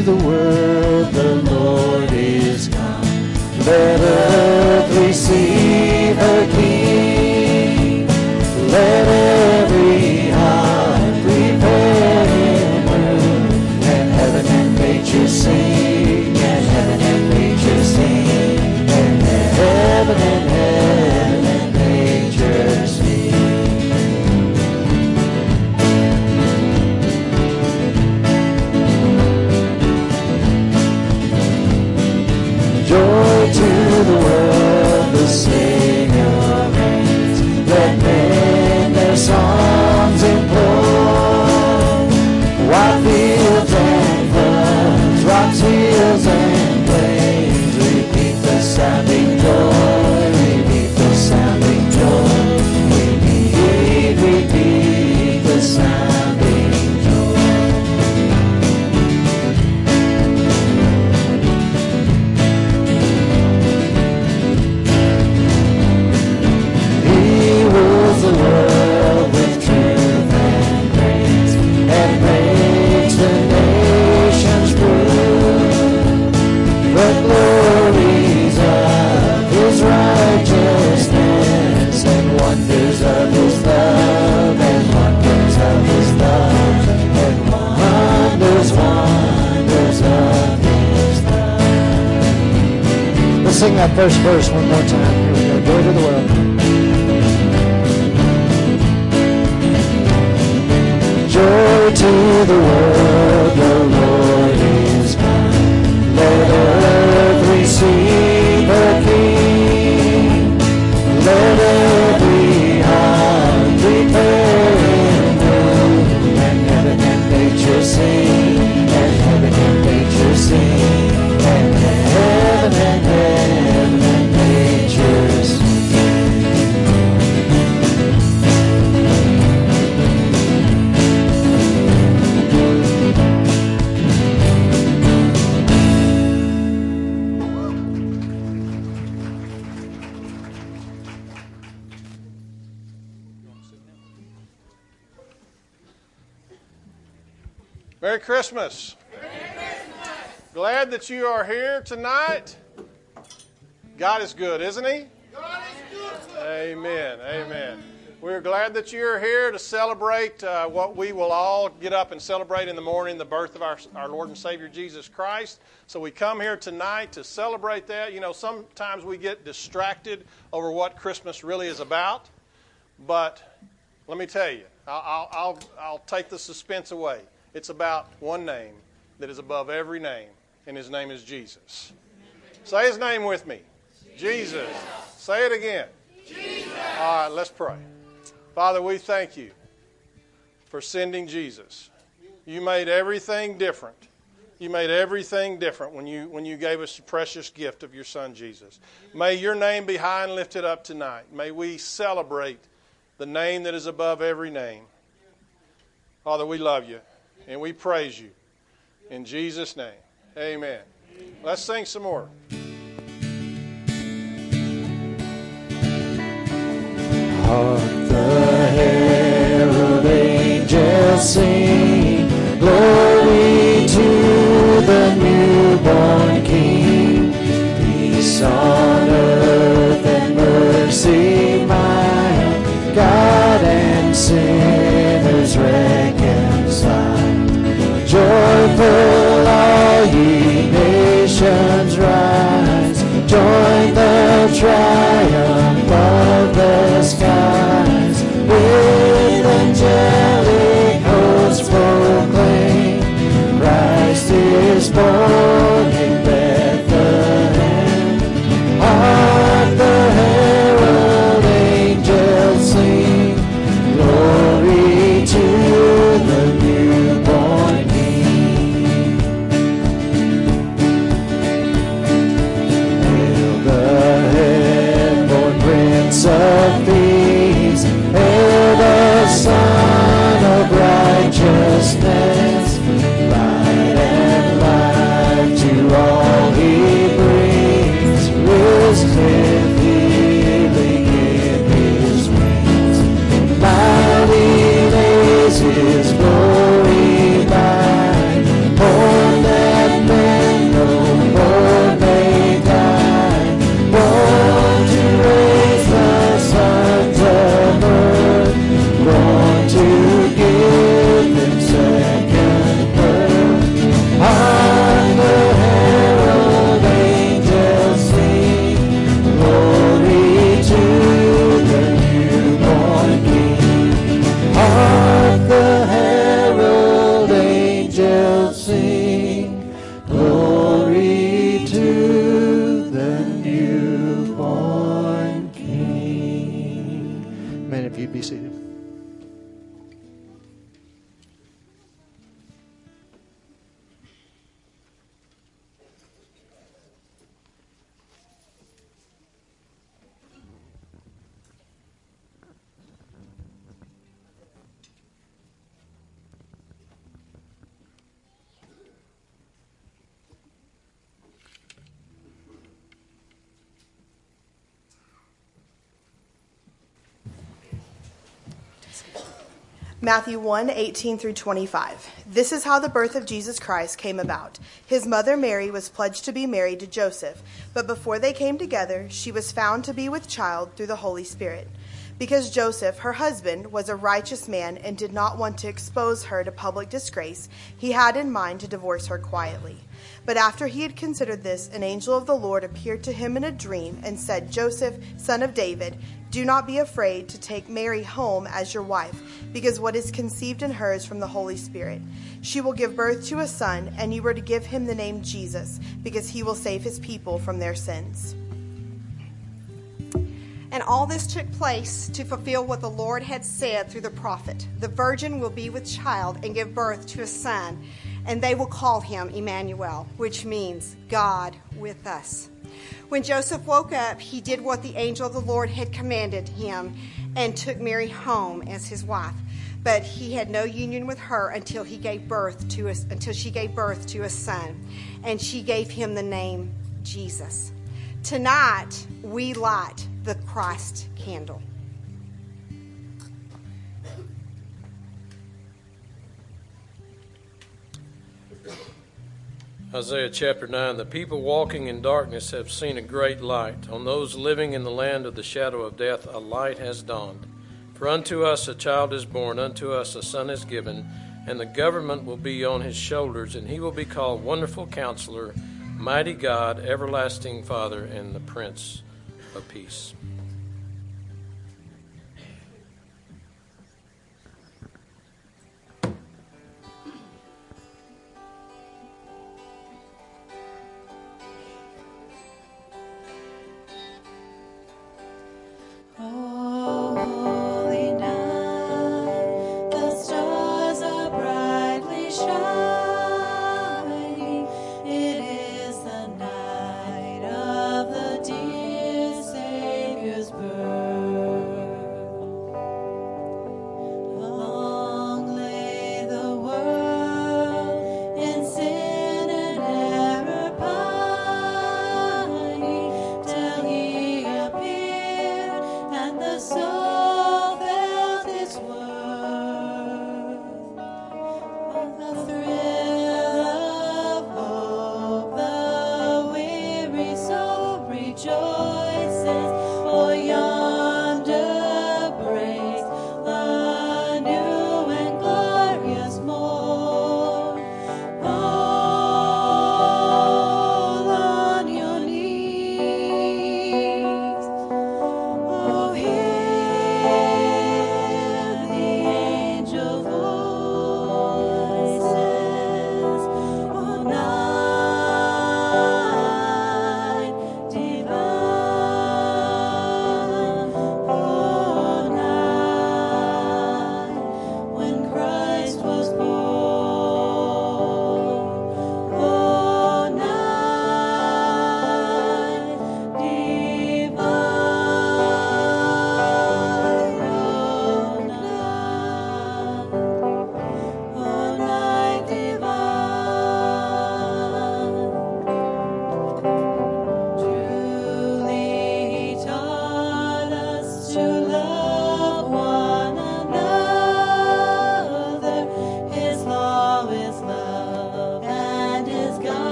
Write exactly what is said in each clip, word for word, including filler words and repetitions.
the world the Lord is come. Let earth receive her King. Let every heart prepare him room. And heaven and nature sing, and heaven and nature sing, and heaven and heaven and nature sing. Joy to the world, the Savior reigns. Let men their songs implore. White fields and floods, rocks, hills and plains, repeat the sounding joy, repeat the sounding joy, repeat, repeat the sounding joy. He rules the world with truth and grace, and makes the nations prove the glories of his righteousness, and wonders of his love, and wonders of his love, and wonders, wonders of his love. Let's sing that first verse one more time. Here we go. Joy to the world. Joy to the world, the Lord is come. Let earth receive her King. Let every heart prepare him room. And heaven and nature sing, and heaven and nature sing, and heaven and heaven and nature sing. Merry Christmas. Merry Christmas. Glad that you are here tonight. God is good, isn't he? God is good. Amen. Amen. We're glad that you're here to celebrate uh, what we will all get up and celebrate in the morning, the birth of our, our Lord and Savior Jesus Christ. So we come here tonight to celebrate that. You know, sometimes we get distracted over what Christmas really is about. But let me tell you, I'll, I'll, I'll take the suspense away. It's about one name that is above every name, and his name is Jesus. Say his name with me. Jesus. Say it again. Jesus. All right, let's pray. Father, we thank you for sending Jesus. You made everything different. You made everything different when you when you gave us the precious gift of your Son, Jesus. May your name be high and lifted up tonight. May we celebrate the name that is above every name. Father, we love you. And we praise you. In Jesus' name, amen. Let's sing some more. Hark the herald angels sing, glory to the newborn King. Peace on earth and mercy mild, God and sinners reconciled. Joyful all ye nations rise, join the triumph of the skies. With angelic hosts proclaim, Christ is born in Bethlehem. Hark the herald angels sing, glory to the newborn King. Hail the Matthew one, eighteen through twenty-five. This is how the birth of Jesus Christ came about. His mother Mary was pledged to be married to Joseph, but before they came together, she was found to be with child through the Holy Spirit. Because Joseph, her husband, was a righteous man and did not want to expose her to public disgrace, he had in mind to divorce her quietly. But after he had considered this, an angel of the Lord appeared to him in a dream and said, Joseph, son of David, do not be afraid to take Mary home as your wife, because what is conceived in her is from the Holy Spirit. She will give birth to a son, and you are to give him the name Jesus, because he will save his people from their sins. And all this took place to fulfill what the Lord had said through the prophet. The virgin will be with child and give birth to a son, and they will call him Emmanuel, which means God with us. When Joseph woke up, he did what the angel of the Lord had commanded him and took Mary home as his wife. But he had no union with her until he gave birth to a, until she gave birth to a son, and she gave him the name Jesus. Tonight, we light the Christ candle. Isaiah chapter nine, the people walking in darkness have seen a great light. On those living in the land of the shadow of death, a light has dawned. For unto us a child is born, unto us a son is given, and the government will be on his shoulders, and he will be called Wonderful Counselor, Mighty God, Everlasting Father, and the Prince of Peace. Holy night, the stars are brightly shining. It is the night of the dear Savior.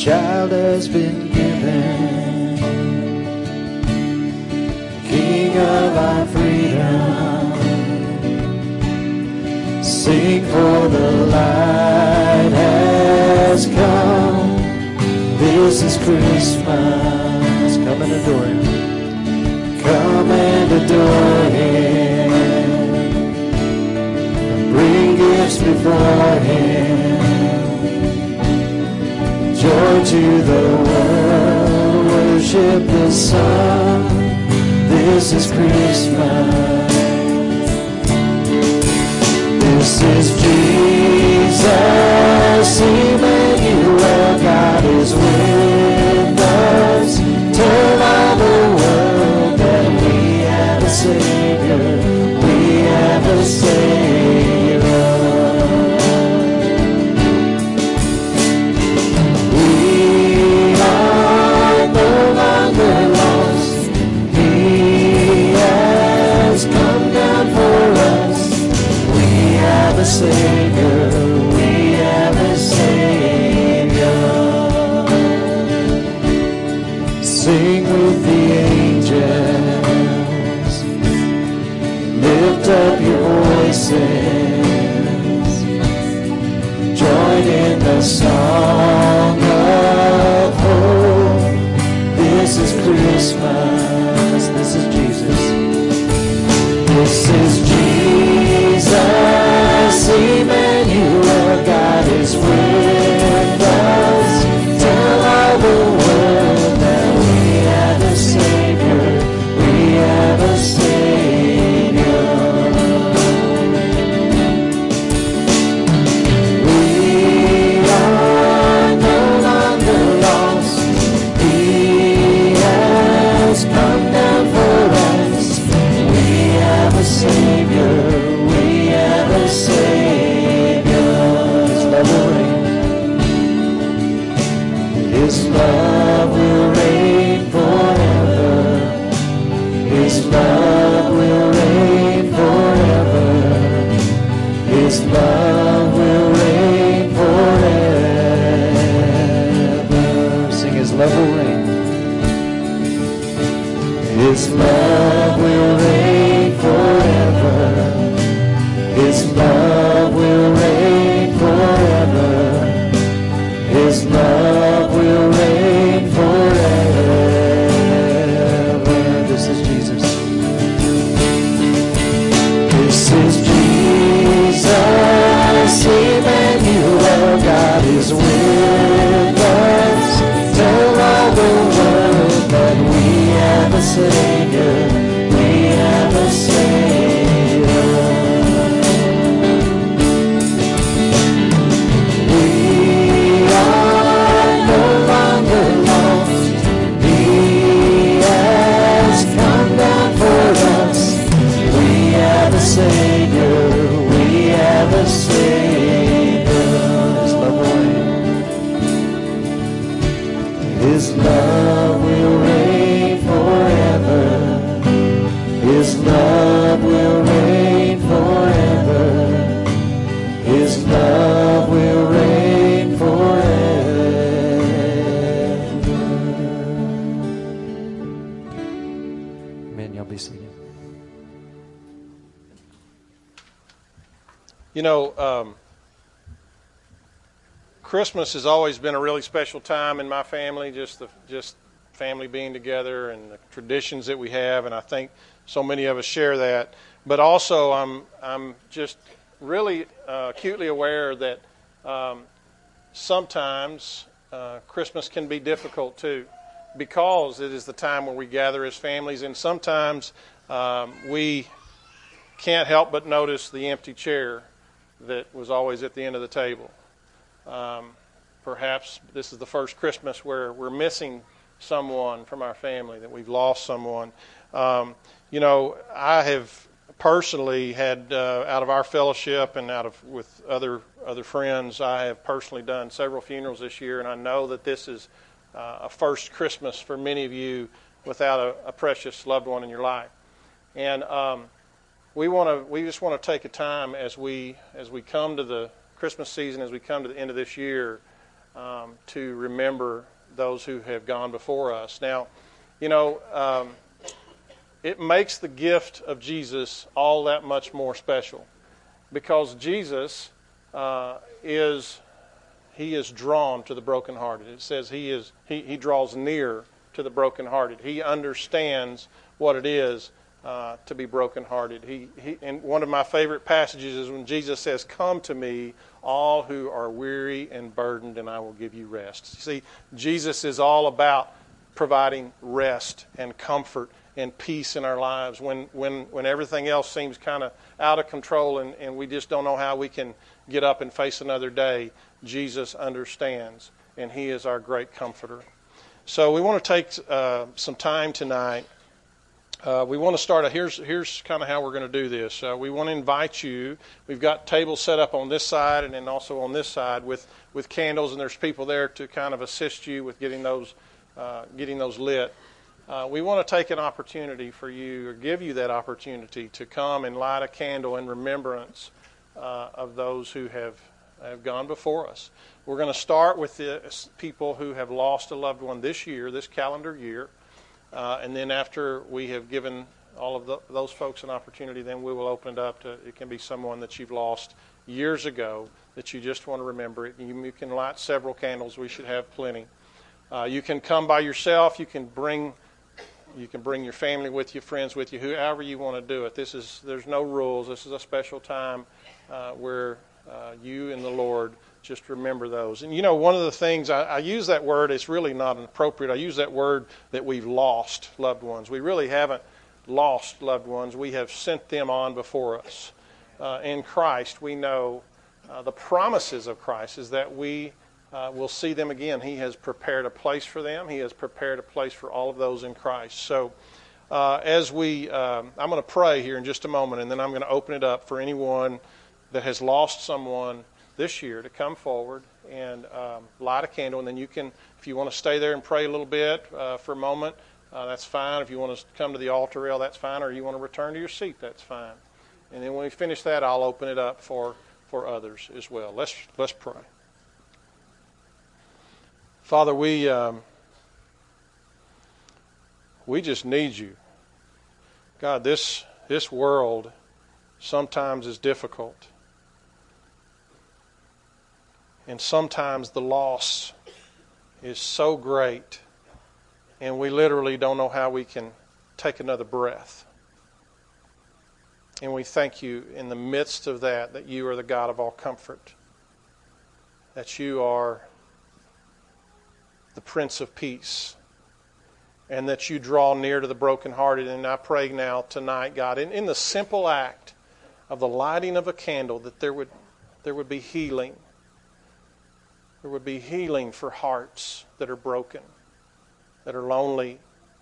child has been given, King of our freedom. Sing, for the light has come. This is Christmas. Come and adore Him. Come and adore Him. And bring gifts before Him. Joy to the world. Worship the Son. This is Christmas. This is Jesus, Emmanuel, God is with us. Tell all the world that we have a Savior, we have a Savior. We are no longer lost. He has come down for us. We have a Savior, we have a Savior. Sing with the angels, lift up your voices, join in the song of hope. This is Christmas, this is Jesus. This is Jesus, Emmanuel, God is with us. Tell all the world that we have a Savior, we have a Savior. We are no longer lost. He has come down for us. We have a Savior, we have a Savior. His love will reign. His love will reign forever. His love will reign forever. His love will reign forever. Sing, His love will reign. His love will reign forever. His love will reign forever. His love will reign forever. This is Jesus. This is Jesus, Emmanuel, God is with us. Tell all the world that we have a Savior, we have a Savior. We are no longer lost. He has come down for us. We have a Savior, we have a Savior. His love will reign. His love will reign forever. His love will reign forever. His love will reign forever. Amen. Y'all be seated. You know, um, Christmas has always been a really special time in my family, just the just family being together and the traditions that we have, and I think so many of us share that. But also, I'm I'm just really uh, acutely aware that um, sometimes uh, Christmas can be difficult too, because it is the time where we gather as families, and sometimes um, we can't help but notice the empty chair that was always at the end of the table. Um, perhaps this is the first Christmas where we're missing someone from our family, that we've lost someone. Um, you know, I have personally had, uh, out of our fellowship and out of with other other friends, I have personally done several funerals this year, and I know that this is uh, a first Christmas for many of you without a, a precious loved one in your life. And um, we want to we just want to take a time as we as we come to the Christmas season, as we come to the end of this year, um, to remember those who have gone before us. Now, you know, um, it makes the gift of Jesus all that much more special, because Jesus uh, is he is drawn to the brokenhearted. It says he is he, he draws near to the brokenhearted. He understands what it is uh, to be brokenhearted. He, he and one of my favorite passages is when Jesus says, "Come to me, all who are weary and burdened, and I will give you rest." See, Jesus is all about providing rest and comfort and peace in our lives when when, when everything else seems kind of out of control and, and we just don't know how we can get up and face another day. Jesus understands, and He is our great comforter. So we want to take uh, some time tonight. Uh, we want to start. A, here's here's kind of how we're going to do this. Uh, we want to invite you. We've got tables set up on this side and then also on this side with, with candles, and there's people there to kind of assist you with getting those uh, getting those lit. Uh, we want to take an opportunity for you, or give you that opportunity to come and light a candle in remembrance uh, of those who have. have gone before us. We're going to start with the people who have lost a loved one this year, this calendar year, uh, and then after we have given all of the, those folks an opportunity, then we will open it up to, it can be someone that you've lost years ago that you just want to remember it. You, you can light several candles. We should have plenty. Uh, you can come by yourself. You can bring you can bring your family with you, friends with you, however you want to do it. This is there's no rules. This is a special time uh, where Uh, you and the Lord just remember those. And you know, one of the things, I, I use that word, it's really not appropriate. I use that word that we've lost loved ones. We really haven't lost loved ones. We have sent them on before us. Uh, in Christ, we know uh, the promises of Christ is that we uh, will see them again. He has prepared a place for them. He has prepared a place for all of those in Christ. So uh, as we, um, I'm going to pray here in just a moment, and then I'm going to open it up for anyone that has lost someone this year to come forward and um, light a candle. And then you can, if you want to stay there and pray a little bit uh, for a moment, uh, that's fine. If you want to come to the altar rail, that's fine. Or you want to return to your seat, that's fine. And then when we finish that, I'll open it up for, for others as well. Let's let's pray. Father, we um, we just need you. God, this this world sometimes is difficult. And sometimes the loss is so great, and we literally don't know how we can take another breath. And we thank you in the midst of that, that you are the God of all comfort, that you are the Prince of Peace, and that you draw near to the brokenhearted. And I pray now tonight, God, in, in the simple act of the lighting of a candle, that there would there would be healing. There would be healing for hearts that are broken, that are lonely.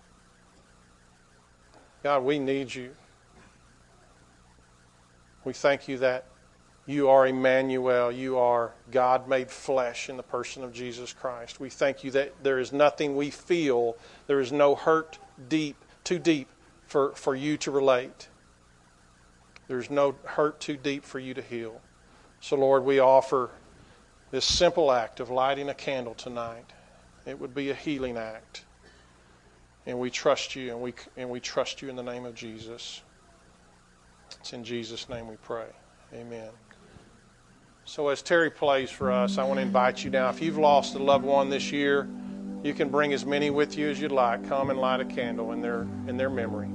God, we need you. We thank you that you are Emmanuel. You are God made flesh in the person of Jesus Christ. We thank you that there is nothing we feel, there is no hurt deep, too deep for, for you to relate. There's no hurt too deep for you to heal. So, Lord, we offer this simple act of lighting a candle tonight. It would be a healing act. And we trust you, and we and we trust you in the name of Jesus. It's in Jesus' name we pray. Amen. So as Terry plays for us, I want to invite you now. If you've lost a loved one this year, you can bring as many with you as you'd like. Come and light a candle in their in their memory.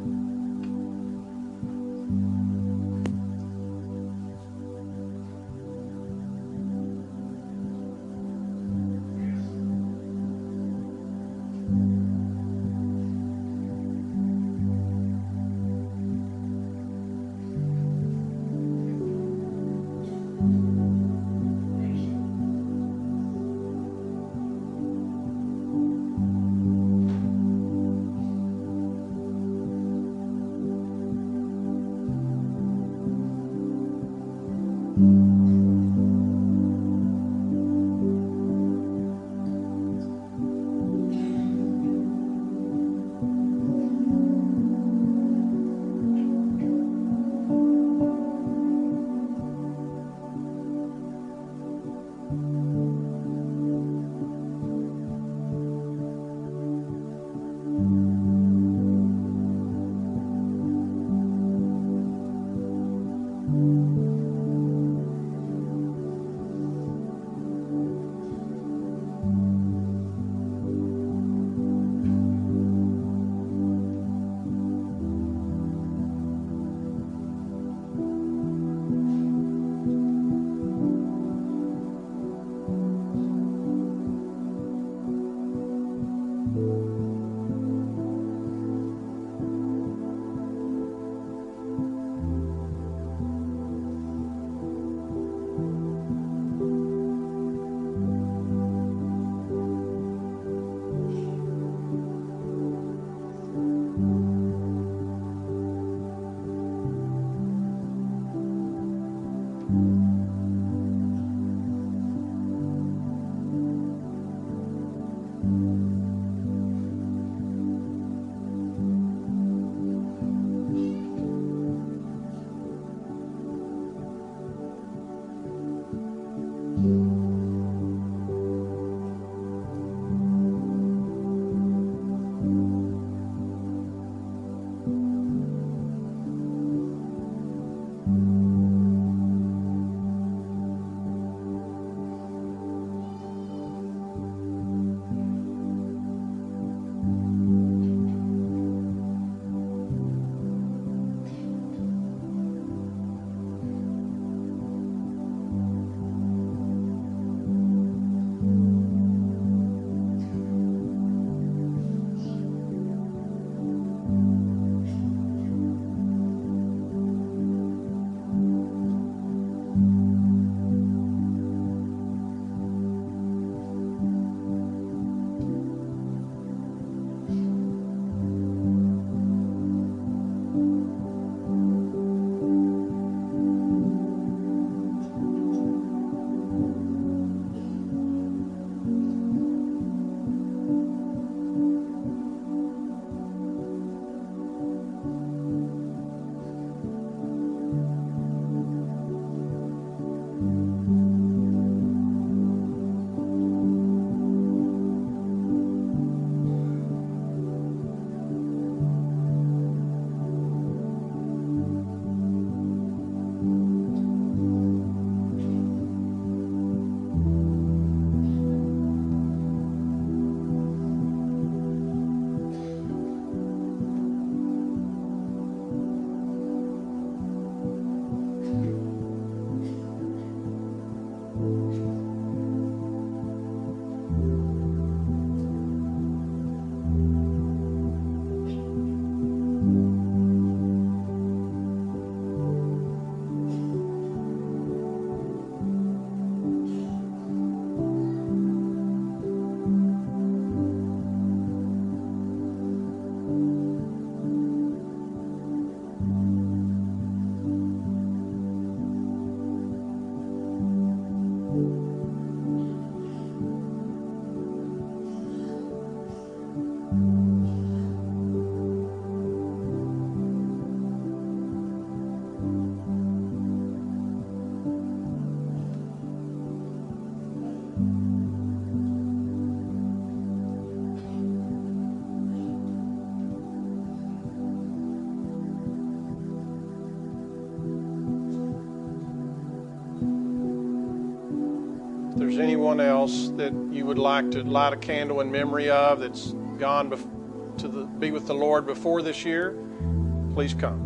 there's anyone else that you would like to light a candle in memory of that's gone bef- to the, be with the Lord before this year, please come.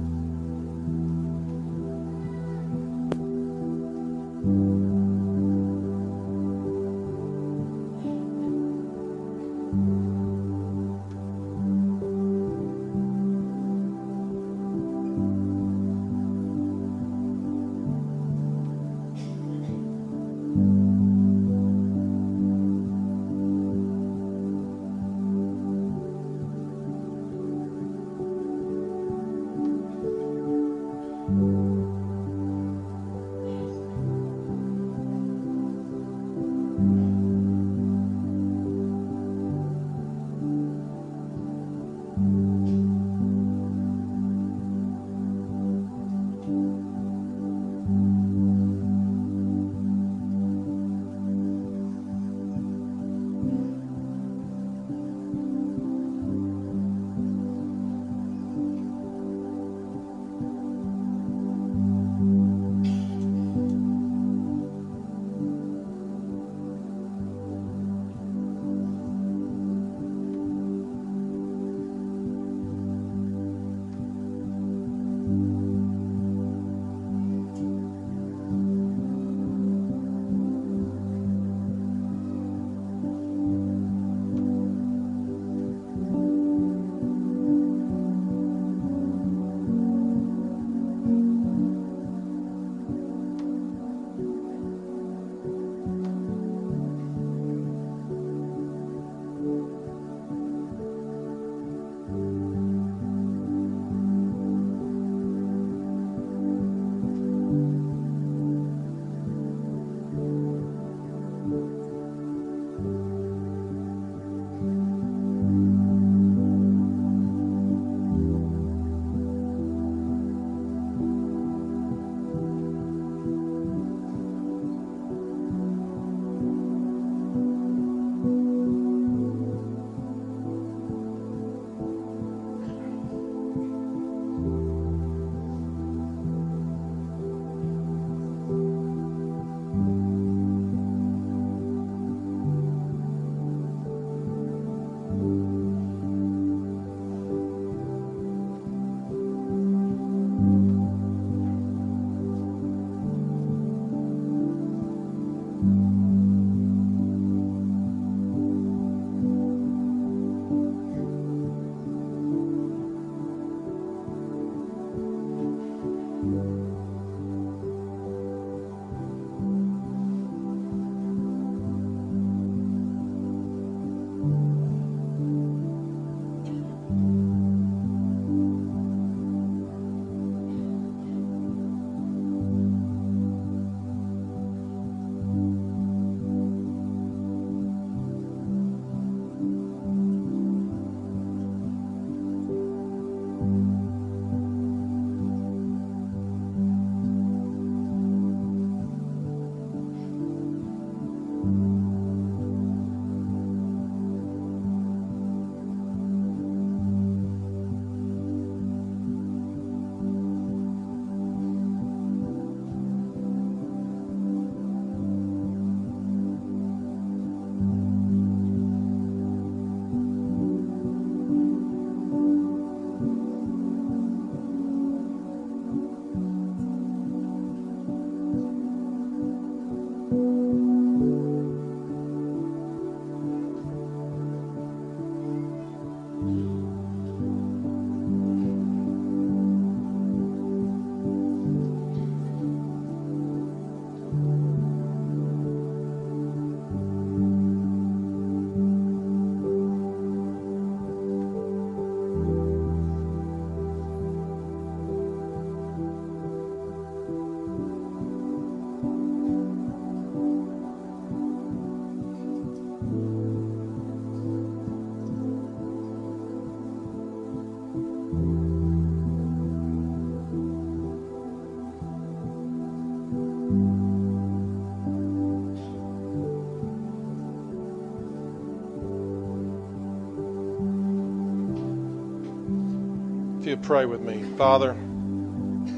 If you pray with me. Father,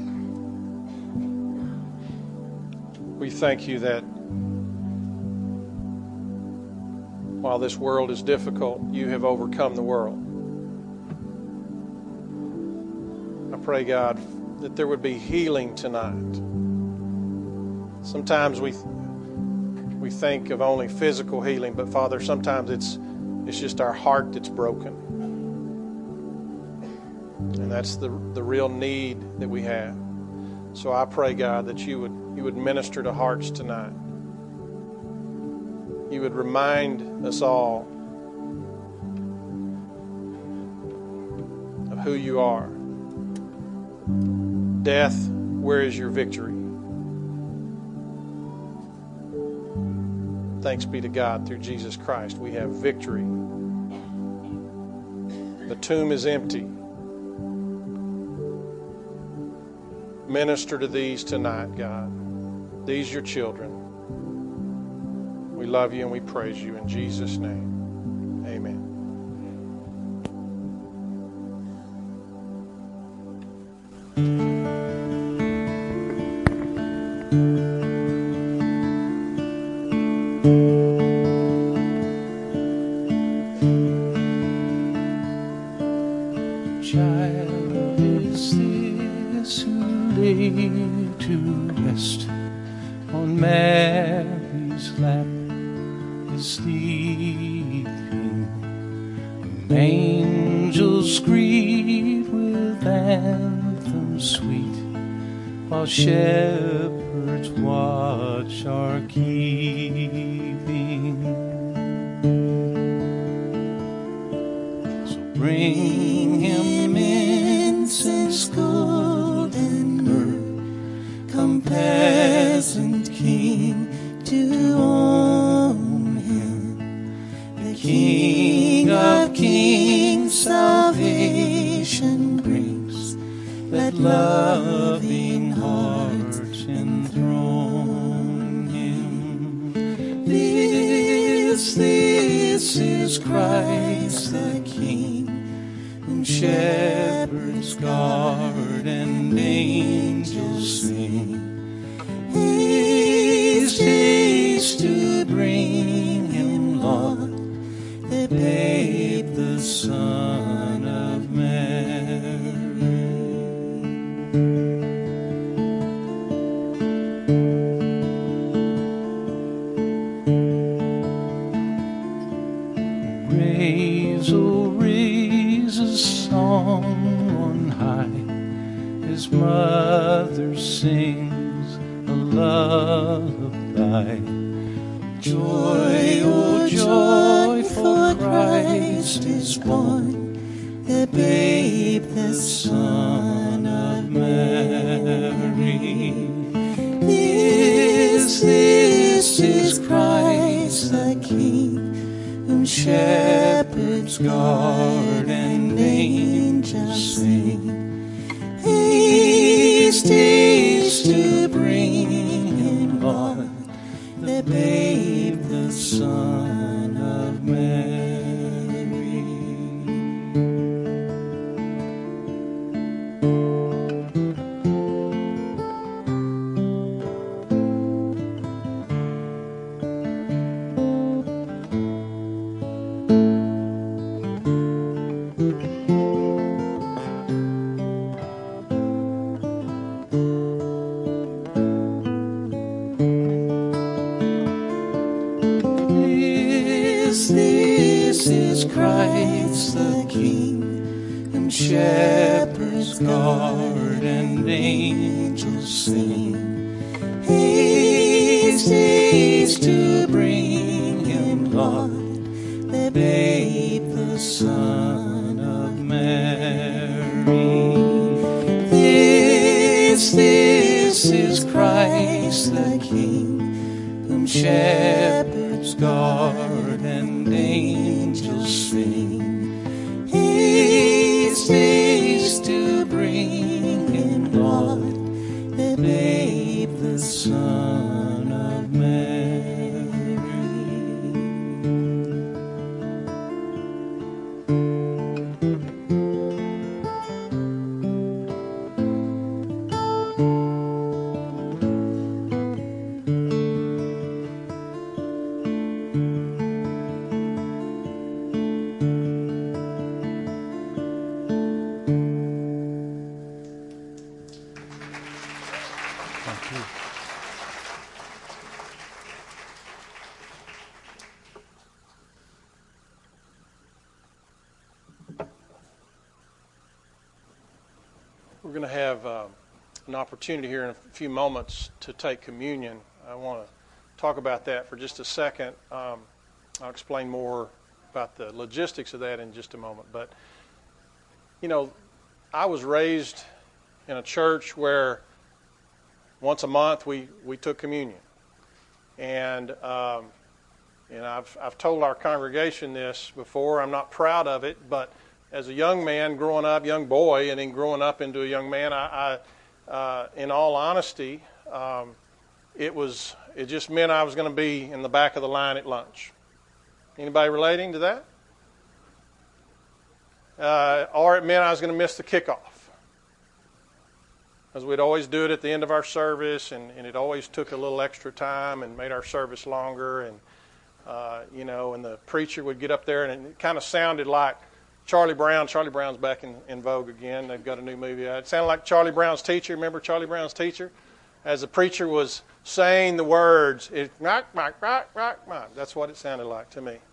we thank you that while this world is difficult, you have overcome the world. I pray, God, that there would be healing tonight. Sometimes we we think of only physical healing, but Father, sometimes it's it's just our heart that's broken. And that's the the real need that we have. So I pray, God, that you would you would minister to hearts tonight. You would remind us all of who you are. Death, where is your victory? Thanks be to God, through Jesus Christ, we have victory. The tomb is empty. Minister to these tonight, God. These your children. We love you and we praise you in Jesus' name. Amen. Child is this who lay to rest on Mary's lap is sleeping. Angels greet with anthems sweet, while shepherds watch are keeping. So bring him incense, gold, and myrrh. Come, peasant king, to own him. The King of kings salvation brings. Let loving hearts enthrone him. This, this is Christ the King, whom shepherds guard and angels sing. Haste, haste to bring him, Lord, the babe, the Son of Mary. Raise, oh, raise a song on high, his mother sings a lullaby. Joy, oh joy, for Christ is born, the babe, the Son of Mary. This, this is Christ the King, whom shepherds guard and angels sing. Haste, haste to bring him, Lord, the babe, the Son of Mary. This, this is Christ the King, whom shepherds guard and angels sing. Haste, haste to bring him, Lord, the babe, the Son of Mary. This, this is Christ the King, whom shepherds guard and angels sing. Haste, haste to bring him, Lord, the babe, the Son of Mary. We're going to have uh, an opportunity here in a few moments to take communion. I want to talk about that for just a second. Um, I'll explain more about the logistics of that in just a moment. But, you know, I was raised in a church where once a month we, we took communion. And um, and I've I've told our congregation this before. I'm not proud of it, but as a young man growing up, young boy, and then growing up into a young man, I, I uh, in all honesty, um, it was it just meant I was going to be in the back of the line at lunch. Anybody relating to that? Uh, or it meant I was going to miss the kickoff. Because we'd always do it at the end of our service, and, and it always took a little extra time and made our service longer. And, uh, you know, and the preacher would get up there, and it kind of sounded like Charlie Brown. Charlie Brown's back in, in vogue again. They've got a new movie out. It sounded like Charlie Brown's teacher. Remember Charlie Brown's teacher? As the preacher was saying the words, it, rock, rock, rock, rock, rock. That's what it sounded like to me.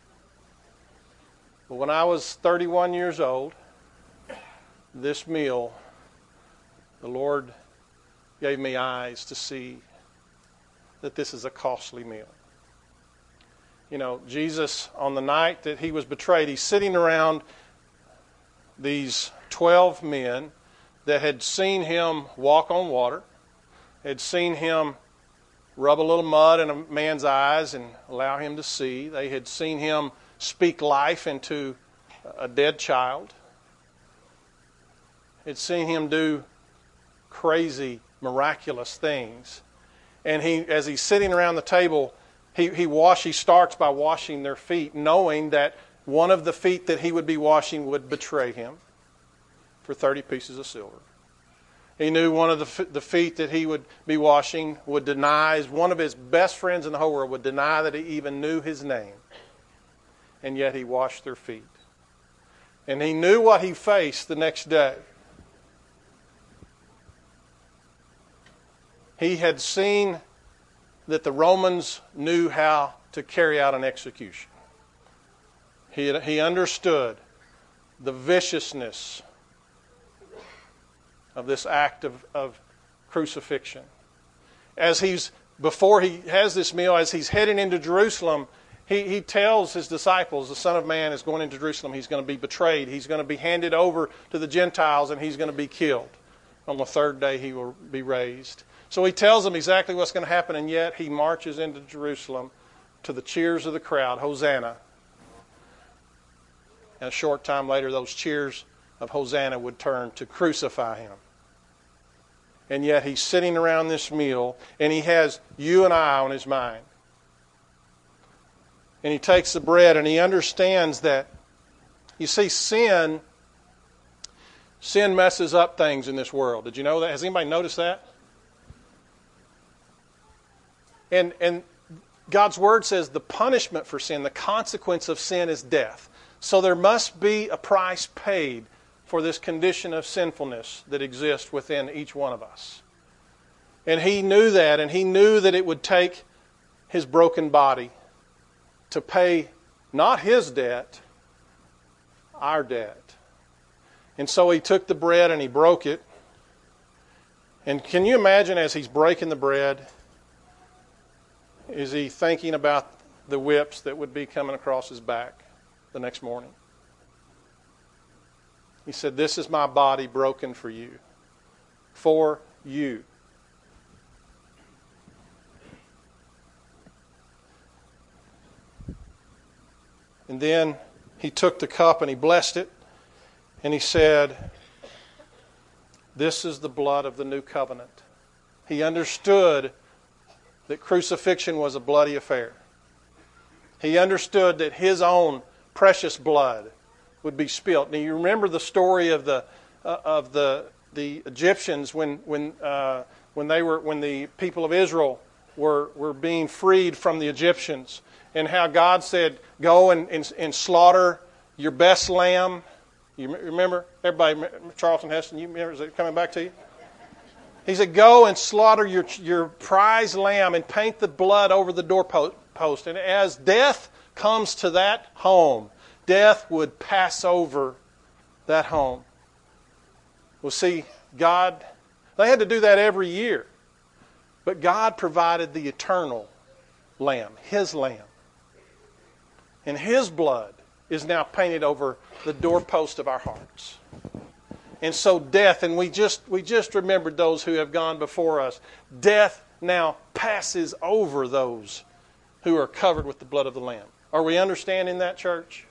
But when I was thirty-one years old, this meal, the Lord gave me eyes to see that this is a costly meal. You know, Jesus, on the night that he was betrayed, he's sitting around these twelve men that had seen him walk on water, had seen him rub a little mud in a man's eyes and allow him to see. They had seen him speak life into a dead child. Had seen him do crazy, miraculous things. And he, as he's sitting around the table, he he wash. He starts by washing their feet, knowing that one of the feet that he would be washing would betray him for thirty pieces of silver. He knew one of the the feet that he would be washing would deny, one of his best friends in the whole world would deny that he even knew his name. And yet he washed their feet. And he knew what he faced the next day. He had seen that the Romans knew how to carry out an execution. He, had, he understood the viciousness of this act of, of crucifixion. As he's, before he has this meal, as he's heading into Jerusalem, he, he tells his disciples, the Son of Man is going into Jerusalem. He's going to be betrayed. He's going to be handed over to the Gentiles, and he's going to be killed. On the third day, he will be raised. So he tells them exactly what's going to happen, and yet he marches into Jerusalem to the cheers of the crowd, Hosanna. And a short time later, those cheers of Hosanna would turn to crucify him. And yet he's sitting around this meal, and he has you and I on his mind. And he takes the bread, and he understands that, you see, sin, sin messes up things in this world. Did you know that? Has anybody noticed that? And and God's Word says the punishment for sin, the consequence of sin is death. So there must be a price paid for this condition of sinfulness that exists within each one of us. And he knew that, and he knew that it would take his broken body to pay not his debt, our debt. And so he took the bread and he broke it. And can you imagine as he's breaking the bread, is he thinking about the whips that would be coming across his back the next morning? He said, "This is my body broken for you, for you." And then he took the cup and he blessed it, and he said, "This is the blood of the new covenant." He understood that crucifixion was a bloody affair. He understood that his own precious blood would be spilt. Now you remember the story of the uh, of the the Egyptians when when uh, when they were when the people of Israel were were being freed from the Egyptians, and how God said, "Go and and, and slaughter your best lamb." You remember, everybody, Charlton Heston, you remember, is it coming back to you? He said, "Go and slaughter your your prize lamb and paint the blood over the doorpost. And as death comes to that home, death would pass over that home." Well, see, God, they had to do that every year. But God provided the eternal lamb, His lamb. And His blood is now painted over the doorpost of our hearts. And so death, and we just we just remembered those who have gone before us. Death now passes over those who are covered with the blood of the Lamb. Are we understanding that, church?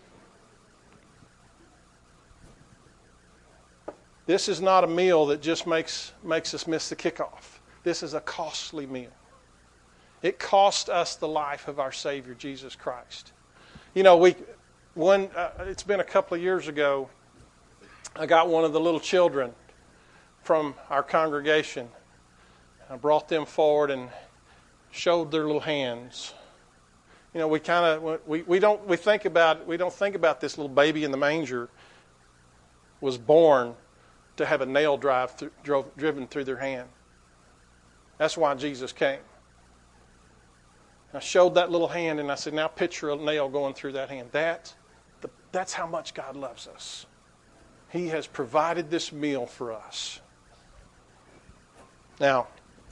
This is not a meal that just makes makes us miss the kickoff. This is a costly meal. It cost us the life of our Savior, Jesus Christ. You know, we one uh, it's been a couple of years ago, I got one of the little children from our congregation. I brought them forward and showed their little hands. You know, we kind of we, we don't we think about we don't think about this little baby in the manger was born to have a nail drive through, drove, driven through their hand. That's why Jesus came. I showed that little hand and I said, now picture a nail going through that hand. That, the, that's how much God loves us. He has provided this meal for us. Now,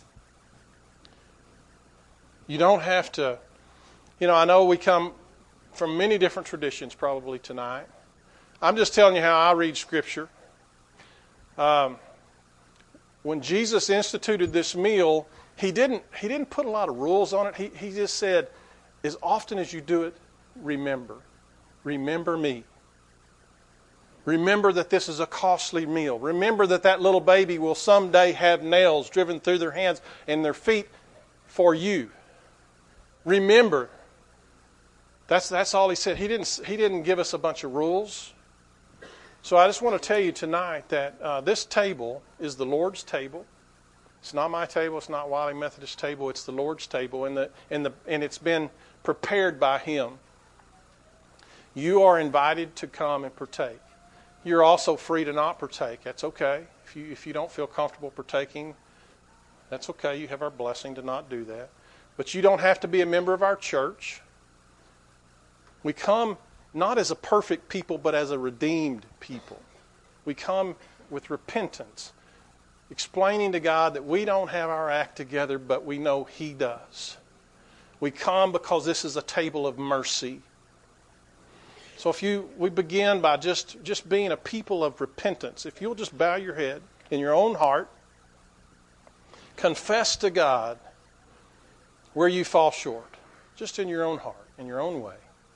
you don't have to, you know, I know we come from many different traditions probably tonight. I'm just telling you how I read Scripture. Um, when Jesus instituted this meal, he didn't he didn't put a lot of rules on it. He he just said, as often as you do it, remember. Remember me. Remember that this is a costly meal. Remember that that little baby will someday have nails driven through their hands and their feet for you. Remember. That's that's all he said. He didn't he didn't give us a bunch of rules. So I just want to tell you tonight that uh, this table is the Lord's table. It's not my table. It's not Wiley Methodist table. It's the Lord's table, and the and the and it's been prepared by Him. You are invited to come and partake. You're also free to not partake. That's okay. If you if you don't feel comfortable partaking, that's okay. You have our blessing to not do that. But you don't have to be a member of our church. We come not as a perfect people, but as a redeemed people. We come with repentance, explaining to God that we don't have our act together, but we know He does. We come because this is a table of mercy. So if you, we begin by just, just being a people of repentance. If you'll just bow your head in your own heart, confess to God where you fall short, just in your own heart, in your own way.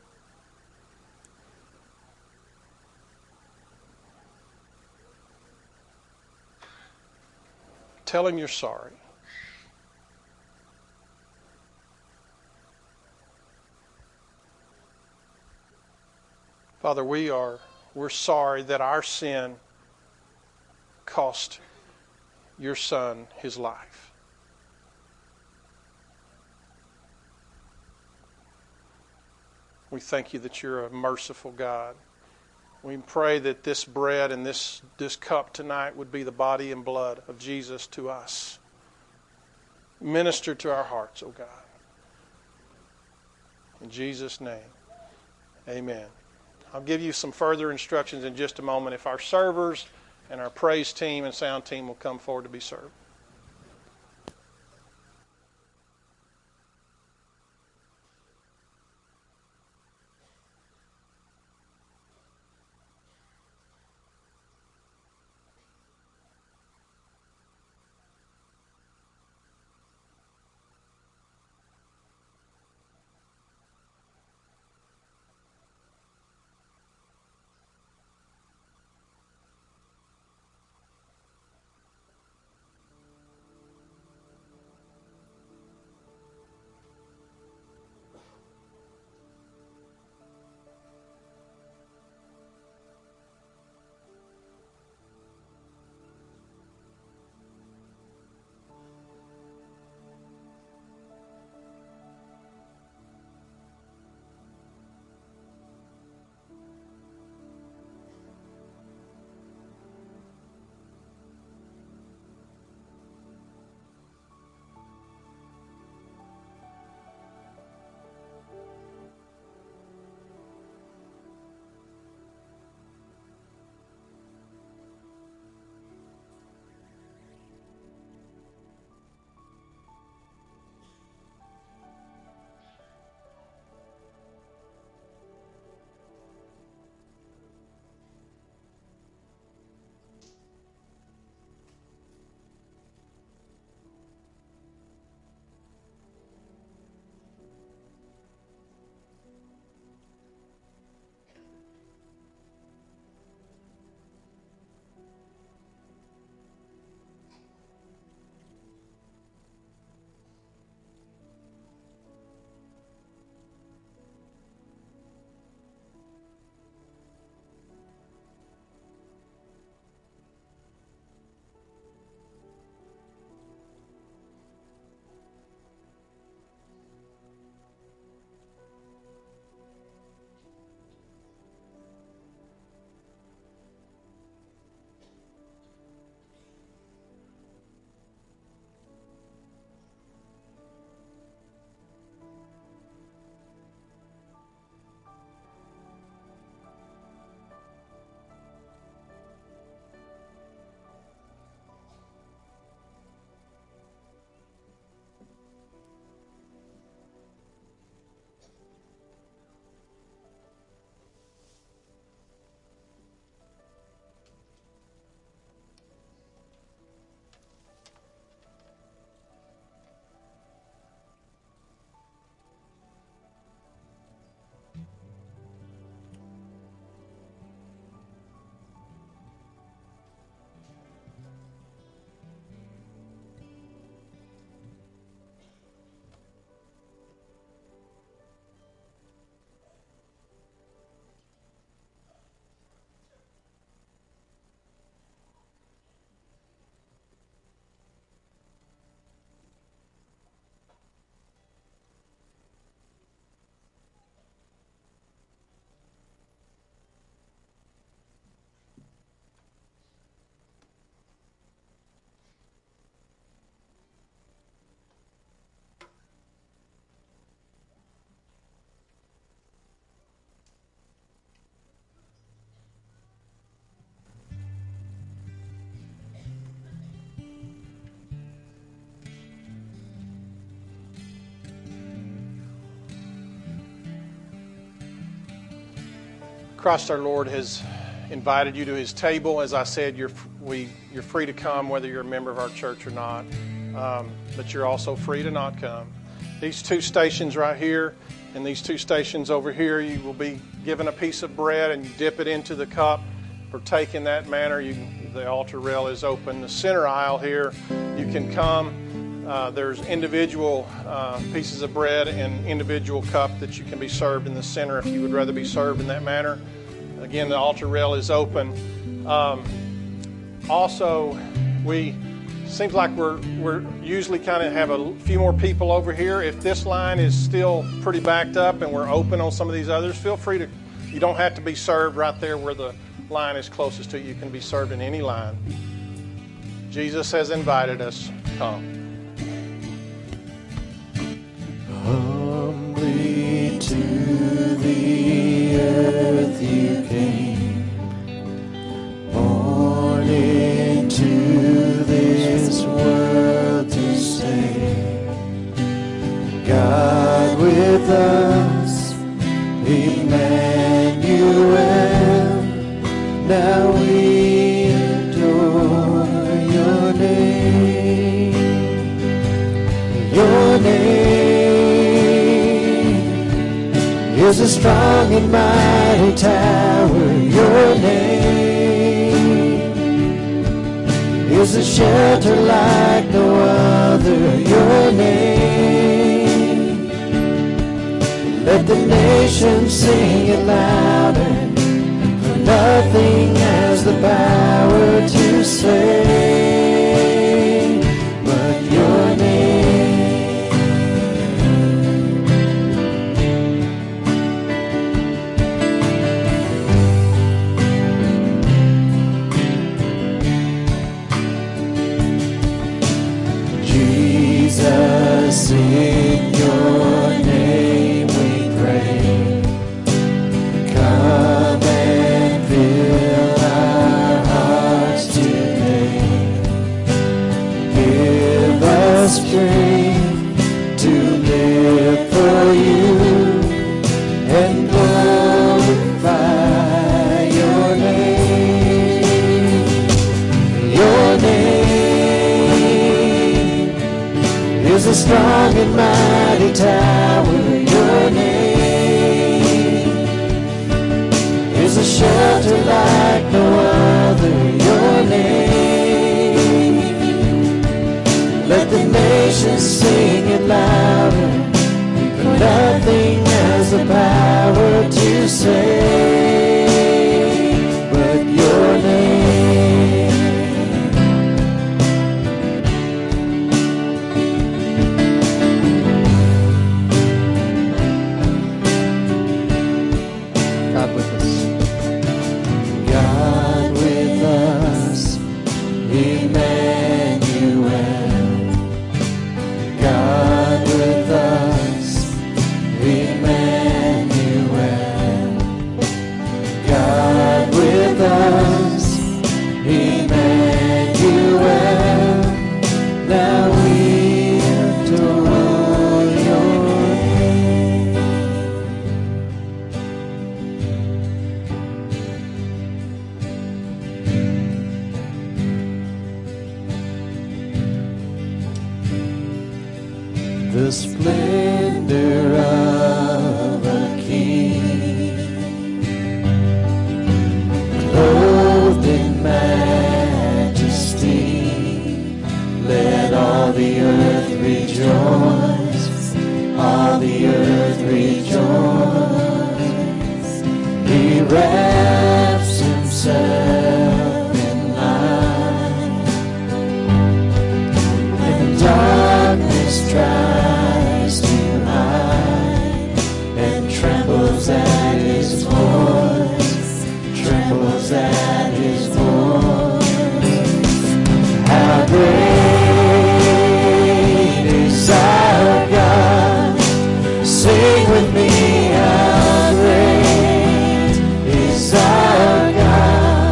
Tell Him you're sorry. Father, we are we're sorry that our sin cost your Son His life. We thank you that you're a merciful God. We pray that this bread and this, this cup tonight would be the body and blood of Jesus to us. Minister to our hearts, oh God. In Jesus' name, amen. I'll give you some further instructions in just a moment if our servers and our praise team and sound team will come forward to be served. Christ our Lord has invited you to His table. As I said, you're we you're free to come whether you're a member of our church or not, um, but you're also free to not come. These two stations right here and these two stations over here, you will be given a piece of bread and you dip it into the cup. Partake in that manner. You, the altar rail is open. The center aisle here, you can come. Uh, there's individual uh, pieces of bread and individual cup that you can be served in the center if you would rather be served in that manner. Again, the altar rail is open. Um, also, we seems like we're we're usually kind of have a few more people over here. If this line is still pretty backed up and we're open on some of these others, feel free to. You don't have to be served right there where the line is closest to you. You can be served in any line. Jesus has invited us. Come. Humbly to the earth you came, born into this world to save. God with us, Emmanuel, now we adore your name. Your name is a strong and mighty tower. Your name is a shelter like no other. Your name, let the nations sing it louder, for nothing has the power to save but your name. Jesus, in your name we pray. Come and fill our hearts today. Give us strength to live for you and glorify your name. Your name is a strong and mighty tower. Your name is a shelter like no other. Your name, let the nations sing it louder, for nothing has the power to save but your name. God with us. God with us, Emmanuel. God with us, Emmanuel. God with us, Emmanuel. Now we adore your name. The splendor of a king, clothed in majesty, let all the earth rejoice, all the earth rejoice. He wraps himself in light, and darkness tries to hide, and trembles at his voice, trembles at his voice. How great is our God, sing with me, how great is our God.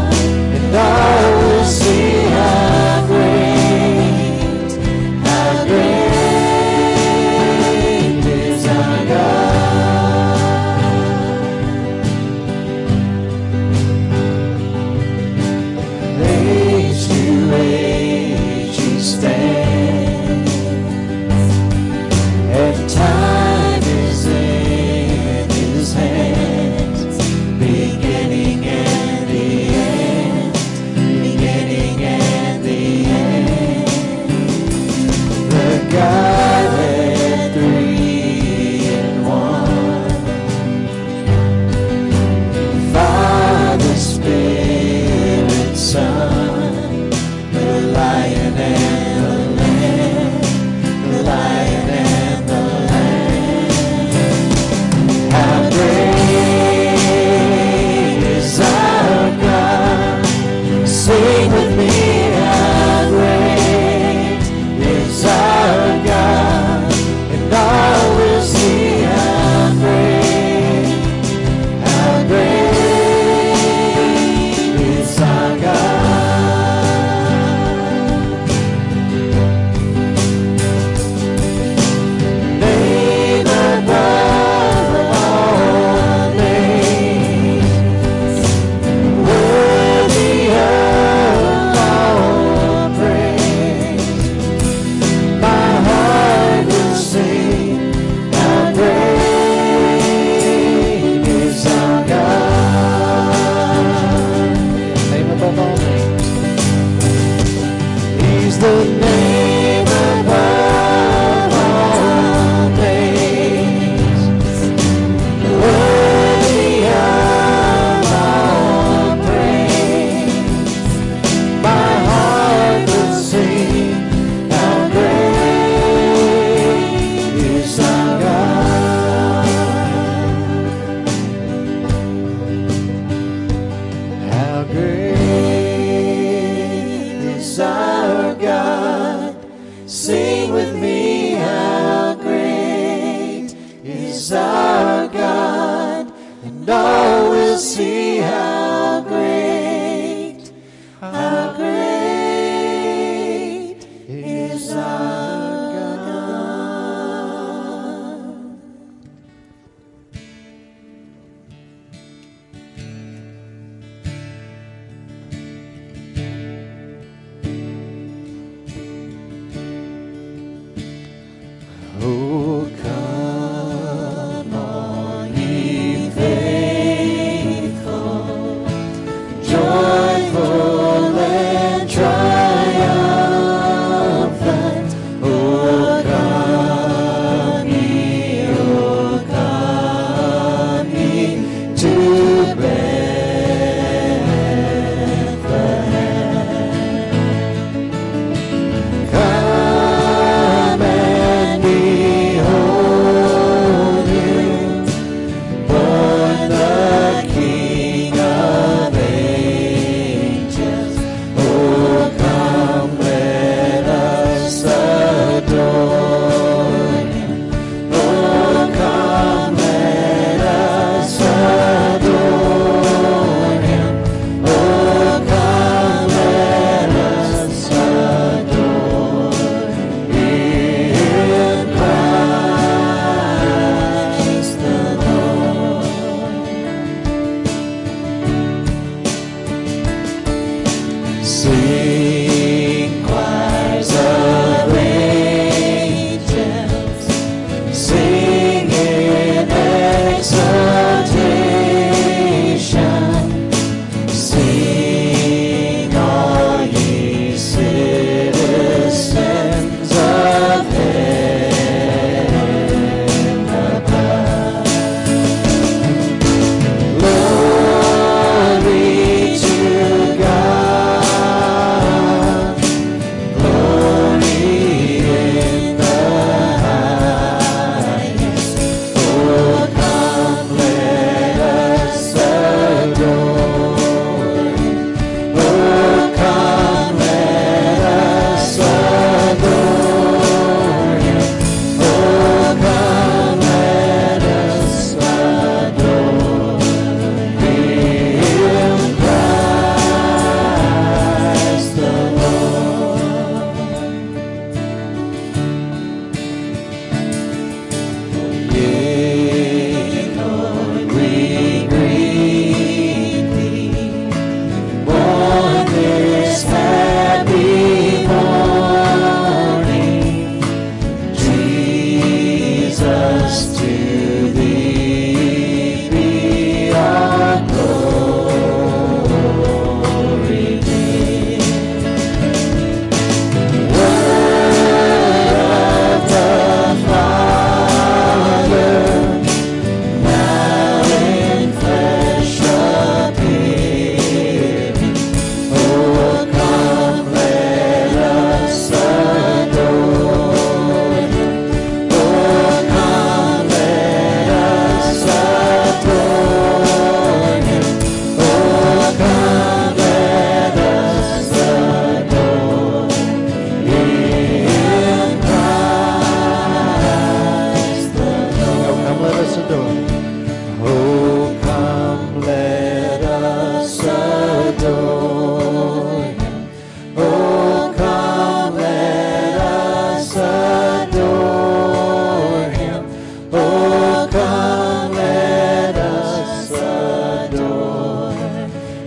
beginning and the end, beginning and the end. The Godhead three in one. Father, Spirit, Son, the Lion and the Lamb, the Lion and the Lamb. How great is our God? Sing with me, how great is our God, and all will see how great, how great is our God. Name above all names, worthy of all praise. My heart will sing, how great is our God. Name above all names. He's the name above all names, worthy of all praise. My heart will sing, how great is our God. How great is our God? Sing with me, how great is our God, and all will see how great, how great is our God. Oh, come, all ye faithful,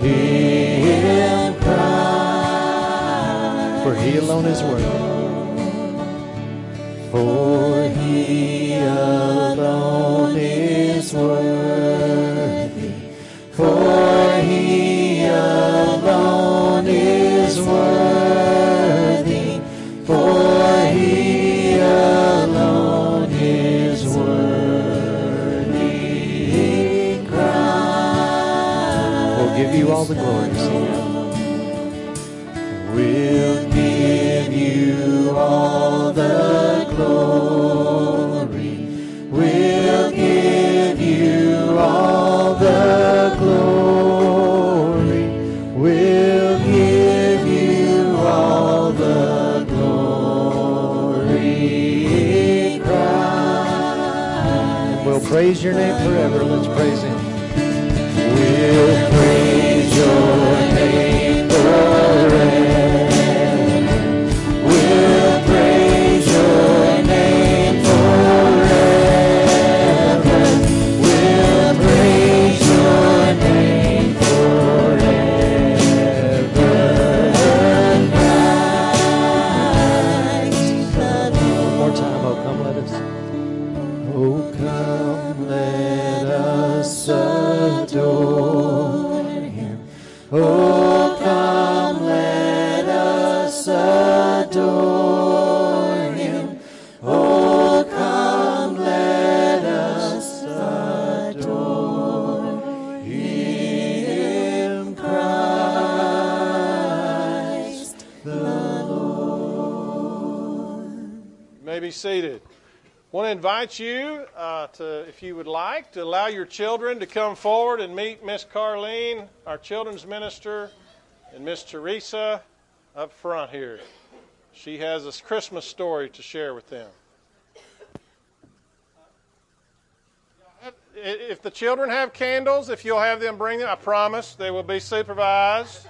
Him Christ. For He alone is worthy. For He alone is worthy. For He alone is worthy. For He alone is worthy. Christ. We'll give you all the glory. Sing it. We'll give you all the glory. We'll give you all the glory. We'll give you all the glory. Christ. We'll praise your name forever. Let's praise Him. We'll praise your name forever. We'll praise your name forever. We'll praise your name forever. Christ. One more time. Oh, come let us. Oh, come, let us adore Him. Oh, come, let us adore Him. Oh, come, let us adore Him, Christ the Lord. You may be seated. I want to invite you, uh, to, if you would like, to allow your children to come forward and meet Miss Carlene, our children's minister, and Miss Teresa up front here. She has a Christmas story to share with them. If the children have candles, if you'll have them bring them, I promise they will be supervised.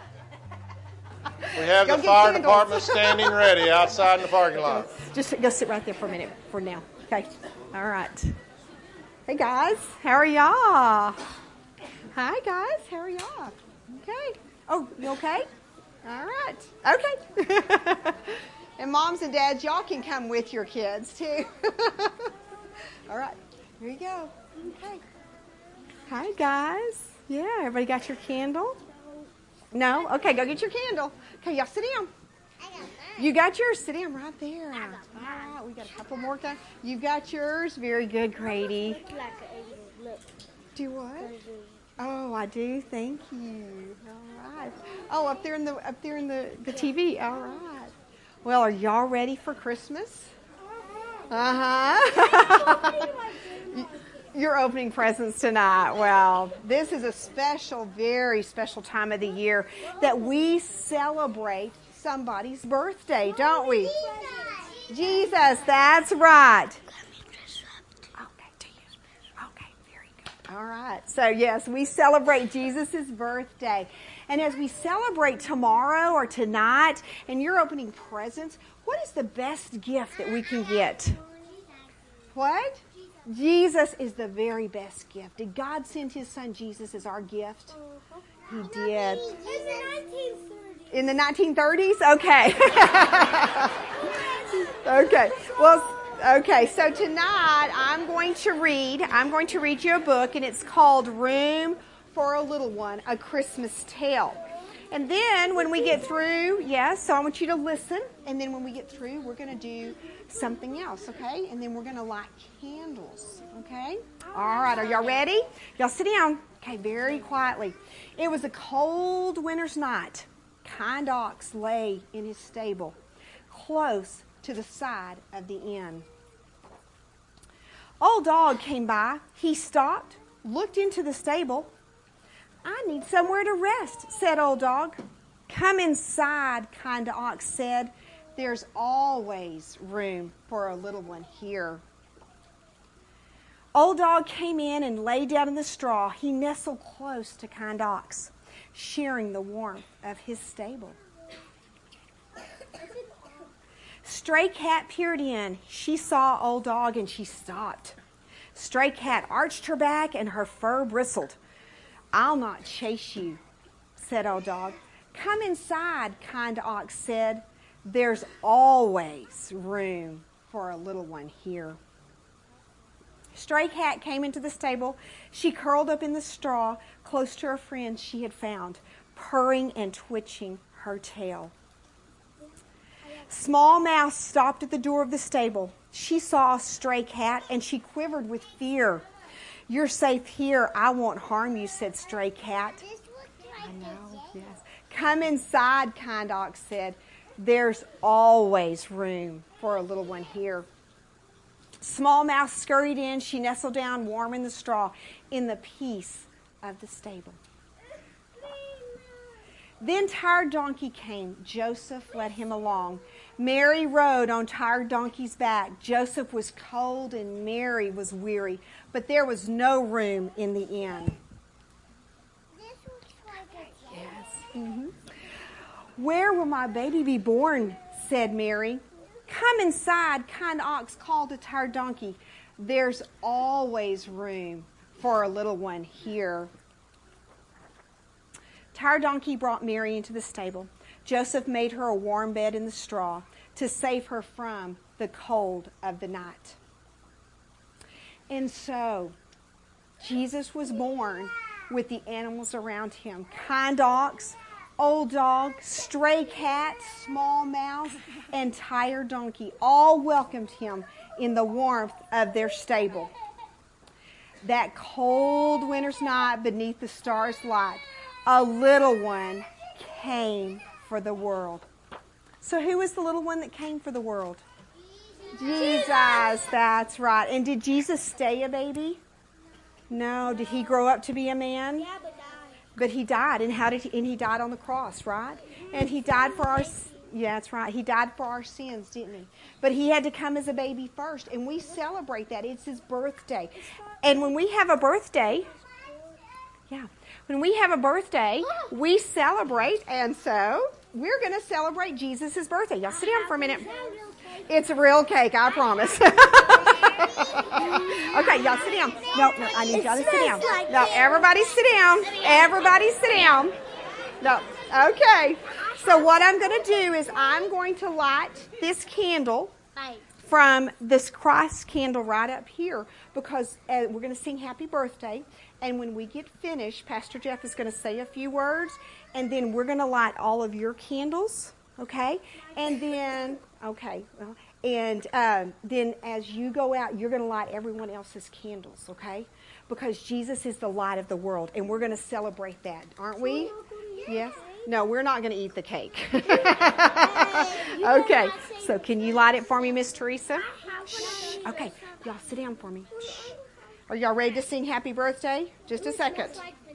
We have Go the get fire candles. department standing ready outside in the parking lot. Just go sit right there for a minute for now. Okay. All right. Hey, guys. How are y'all? Hi, guys. How are y'all? Okay. Oh, you okay? All right. Okay. And moms and dads, y'all can come with your kids, too. All right. Here you go. Okay. Hi, guys. Yeah, everybody got your candle? No? Okay, go get your candle. Okay, y'all sit down. You got yours. Sit down right there. All right, we got a couple more guys. You got yours. Very good, Grady. Do what? Oh, I do. Thank you. All right. Oh, up there in the up there in the, the T V. All right. Well, are y'all ready for Christmas? Uh-huh. You're opening presents tonight. Well, this is a special, very special time of the year that we celebrate somebody's birthday, don't we? Jesus, that's right. Okay, do you? Okay, very good. All right. So, yes, we celebrate Jesus' birthday. And as we celebrate tomorrow or tonight, and you're opening presents, what is the best gift that we can get? What? Jesus is the very best gift. Did God send His Son Jesus as our gift? He did. In the nineteen thirties? Okay. Okay. Well, okay. So tonight I'm going to read, I'm going to read you a book, and it's called Room for a Little One, A Christmas Tale. And then when we get through, yes, so I want you to listen. And then when we get through, we're going to do something else, okay? And then we're going to light candles, okay? All right, are y'all ready? Y'all sit down. Okay, very quietly. It was a cold winter's night. Kind ox lay in his stable, close to the side of the inn. Old dog came by. He stopped, looked into the stable. I need somewhere to rest, said old dog. Come inside, kind ox said. There's always room for a little one here. Old dog came in and lay down in the straw. He nestled close to kind ox, sharing the warmth of his stable. Stray cat peered in. She saw old dog and she stopped. Stray cat arched her back and her fur bristled. I'll not chase you said Old Dog. Come inside, Kind Ox said. There's always room for a little one here. Stray Cat came into the stable. She curled up in the straw close to her friend she had found, purring and twitching her tail. Small Mouse stopped at the door of the stable. She saw Stray Cat and she quivered with fear. You're safe here. I won't harm you, said Stray Cat. I know, yes. Come inside, Kind Ox said. There's always room for a little one here. Small Mouse scurried in. She nestled down warm in the straw in the peace of the stable. Then Tired Donkey came. Joseph led him along. Mary rode on Tired Donkey's back. Joseph was cold and Mary was weary, but there was no room in the inn. This looks like a Yes. Mm-hmm. Where will my baby be born? Said Mary. Come inside, Kind Ox called to Tired Donkey. There's always room for a little one here. Tired Donkey brought Mary into the stable. Joseph made her a warm bed in the straw to save her from the cold of the night. And so, Jesus was born with the animals around him. Kind Ox, Old Dog, Stray Cat, Small Mouse, and Tired Donkey all welcomed him in the warmth of their stable. That cold winter's night beneath the stars' light, a little one came for the world. So who was the little one that came for the world? Jesus. Jesus, that's right. And did Jesus stay a baby? No. Did he grow up to be a man? Yeah, but died. But he died, and how did he? And he died on the cross, right? And he died for our. Yeah, that's right. He died for our sins, didn't he? But he had to come as a baby first, and we celebrate that. It's his birthday, and when we have a birthday, yeah, when we have a birthday, we celebrate, and so we're going to celebrate Jesus' birthday. Y'all sit down for a minute. It's a real cake, I promise. Okay, y'all sit down. No, no, I need y'all to sit down. No, everybody sit down. Everybody sit down. No, okay. So what I'm going to do is I'm going to light this candle from this Christ candle right up here because uh, we're going to sing Happy Birthday. And when we get finished, Pastor Jeff is going to say a few words, and then we're going to light all of your candles, okay? And then, okay, well, and um, then as you go out, you're going to light everyone else's candles, okay? Because Jesus is the light of the world, and we're going to celebrate that, aren't we? Yes? No, we're not going to eat the cake. Okay, so can you light it for me, Miss Teresa? Shh. Okay, y'all sit down for me. Shh. Are y'all ready to sing Happy Birthday? Just a second.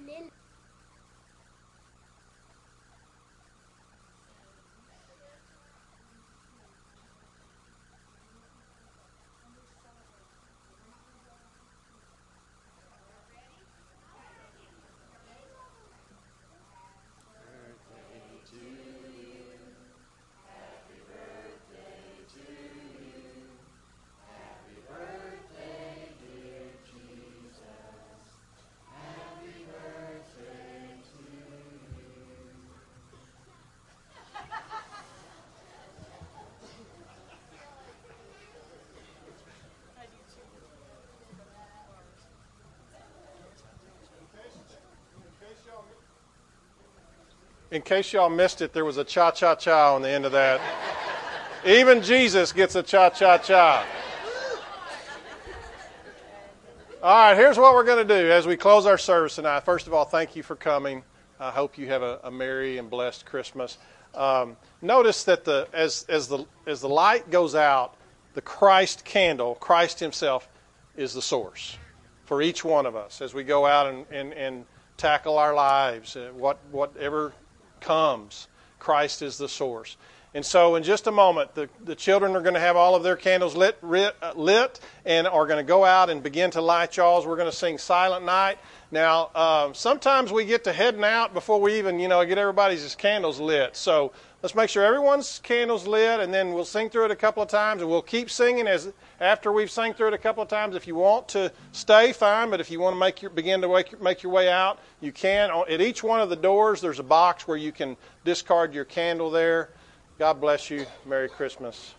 In case y'all missed it, there was a cha-cha-cha on the end of that. Even Jesus gets a cha-cha-cha. All right, here's what we're going to do as we close our service tonight. First of all, thank you for coming. I hope you have a, a merry and blessed Christmas. Um, notice that the as as the as the light goes out, the Christ candle, Christ Himself, is the source for each one of us as we go out and and, and tackle our lives. Uh, what whatever comes, Christ is the source. And so in just a moment, the, the children are going to have all of their candles lit, lit, uh, lit and are going to go out and begin to light y'all's. We're going to sing Silent Night. Now, um, sometimes we get to heading out before we even, you know, get everybody's candles lit. So let's make sure everyone's candles lit, and then we'll sing through it a couple of times, and we'll keep singing as after we've sang through it a couple of times. If you want to stay, fine, but if you want to make your, begin to make, make your way out, you can. At each one of the doors, there's a box where you can discard your candle there. God bless you. Merry Christmas.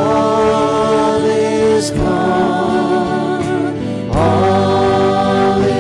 All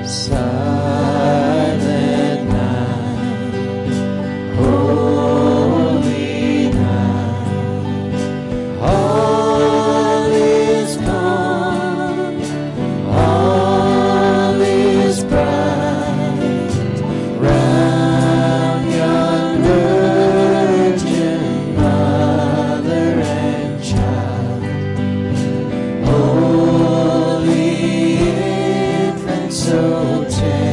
Silent night, holy night, all is calm, all is bright, round yon virgin mother and child, holy infant so tender.